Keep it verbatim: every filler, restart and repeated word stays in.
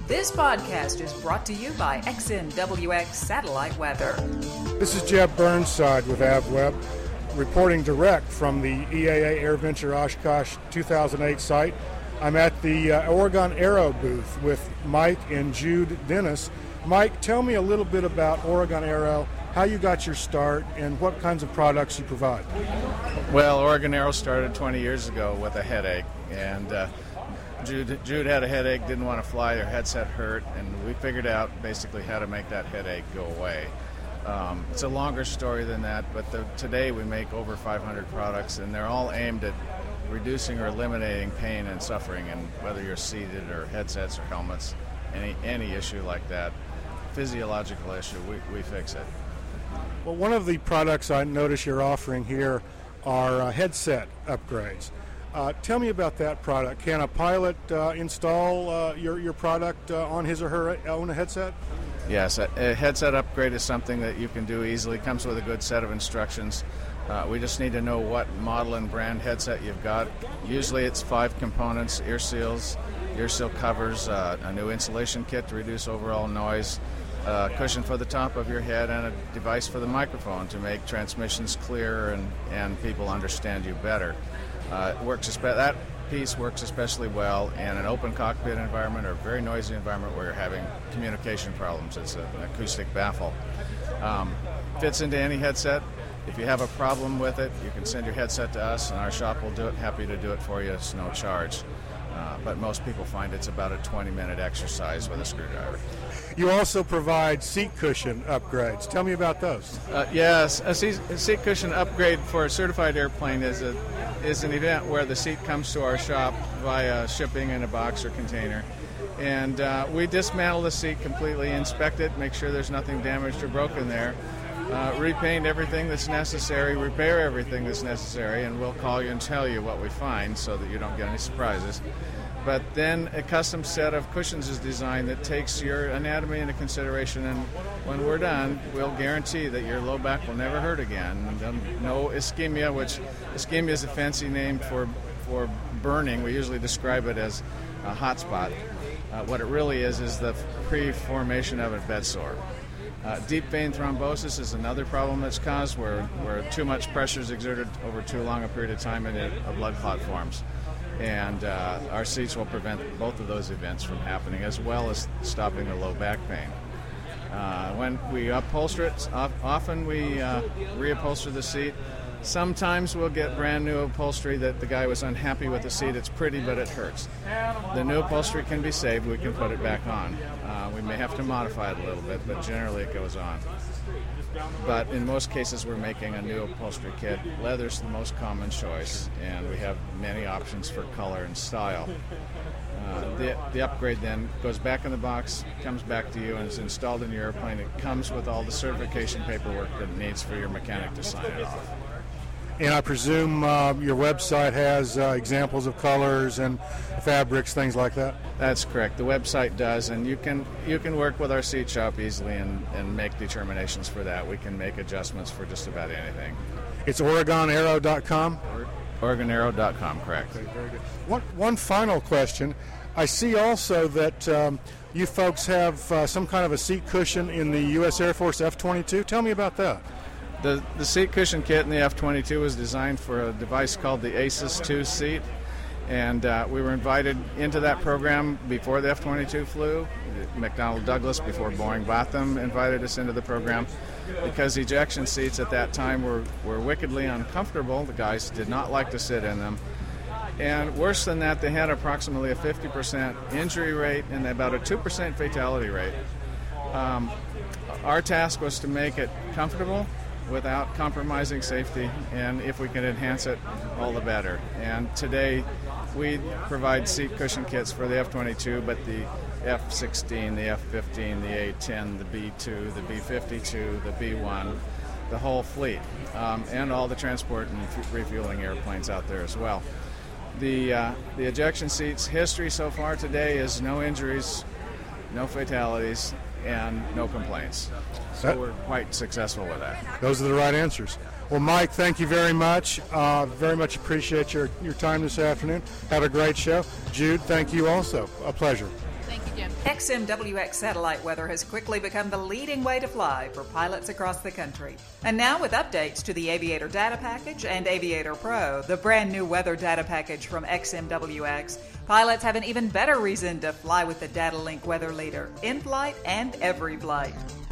This podcast is brought to you by X N W X Satellite Weather. This is Jeb Burnside with AvWeb, reporting direct from the E A A AirVenture Oshkosh two thousand eight site. I'm at the uh, Oregon Aero booth with Mike and Jude Dennis. Mike, tell me a little bit about Oregon Aero, how you got your start, and what kinds of products you provide. Well, Oregon Aero started twenty years ago with a headache, and uh, Jude, Jude had a headache, didn't want to fly, their headset hurt, and we figured out basically how to make that headache go away. Um, it's a longer story than that, but the, today we make over five hundred products, and they're all aimed at reducing or eliminating pain and suffering, and whether you're seated or headsets or helmets, any any issue like that, physiological issue, we, we fix it. Well, one of the products I notice you're offering here are uh, headset upgrades. Uh, tell me about that product. Can a pilot uh, install uh, your, your product uh, on his or her own headset? Yes, a, a headset upgrade is something that you can do easily. It comes with a good set of instructions. Uh, we just need to know what model and brand headset you've got. Usually it's five components: ear seals, ear seal covers, uh, a new insulation kit to reduce overall noise, a cushion for the top of your head, and a device for the microphone to make transmissions clearer and, and people understand you better. Uh, it works espe- that piece works especially well in an open cockpit environment or a very noisy environment where you're having communication problems. It's a, an acoustic baffle. Um, fits into any headset. If you have a problem with it, you can send your headset to us, and our shop will do it. Happy to do it for you. It's no charge. Uh, but most people find it's about a twenty-minute exercise with a screwdriver. You also provide seat cushion upgrades. Tell me about those. Uh, yes, a seat, a seat cushion upgrade for a certified airplane is a is an event where the seat comes to our shop via shipping in a box or container. And uh, we dismantle the seat completely, inspect it, make sure there's nothing damaged or broken there, uh, repaint everything that's necessary, repair everything that's necessary, and we'll call you and tell you what we find so that you don't get any surprises. But then a custom set of cushions is designed that takes your anatomy into consideration, and when we're done, we'll guarantee that your low back will never hurt again. No ischemia, which ischemia is a fancy name for, for burning. We usually describe it as a hot spot. Uh, what it really is is the pre-formation of a bed sore. Uh, deep vein thrombosis is another problem that's caused where, where too much pressure is exerted over too long a period of time and it, a blood clot forms. And uh, our seats will prevent both of those events from happening, as well as stopping the low back pain. Uh, when we upholster it, often we uh, reupholster the seat. Sometimes we'll get brand new upholstery that the guy was unhappy with the seat. It's pretty, but it hurts. The new upholstery can be saved. We can put it back on. Uh, we may have to modify it a little bit, but generally it goes on. But in most cases, we're making a new upholstery kit. Leather's the most common choice, and we have many options for color and style. Uh, the, the upgrade then goes back in the box, comes back to you, and is installed in your airplane. It comes with all the certification paperwork that it needs for your mechanic to sign it off. And I presume uh, your website has uh, examples of colors and fabrics, things like that? That's correct. The website does, and you can you can work with our seat shop easily and, and make determinations for that. We can make adjustments for just about anything. It's Oregon Aero dot com? Oregon Aero dot com, correct. Okay, very good. One, one final question. I see also that um, you folks have uh, some kind of a seat cushion in the U S Air Force F twenty-two. Tell me about that. The, the seat cushion kit in the F twenty-two was designed for a device called the A C E S two seat, and uh, we were invited into that program before the F twenty-two flew. McDonnell Douglas, before Boeing bought them, invited us into the program because ejection seats at that time were, were wickedly uncomfortable. The guys did not like to sit in them. And worse than that, they had approximately a fifty percent injury rate and about a two percent fatality rate. Um, our task was to make it comfortable without compromising safety, and if we can enhance it, all the better. And today we provide seat cushion kits for the F twenty-two, but the F sixteen, the F fifteen, the A ten, the B two, the B fifty-two, the B one, the whole fleet, um, and all the transport and f- refueling airplanes out there as well. The, uh, the ejection seats history so far today is no injuries, no fatalities, and no complaints. So we're quite successful with that. Those are the right answers. Well, Mike, thank you very much. Uh, very much appreciate your, your time this afternoon. Have a great show. Jude, thank you also. A pleasure. Thank you, you. X M W X satellite weather has quickly become the leading way to fly for pilots across the country. And now with updates to the Aviator Data Package and Aviator Pro, the brand new weather data package from X M W X, pilots have an even better reason to fly with the DataLink weather leader in flight and every flight.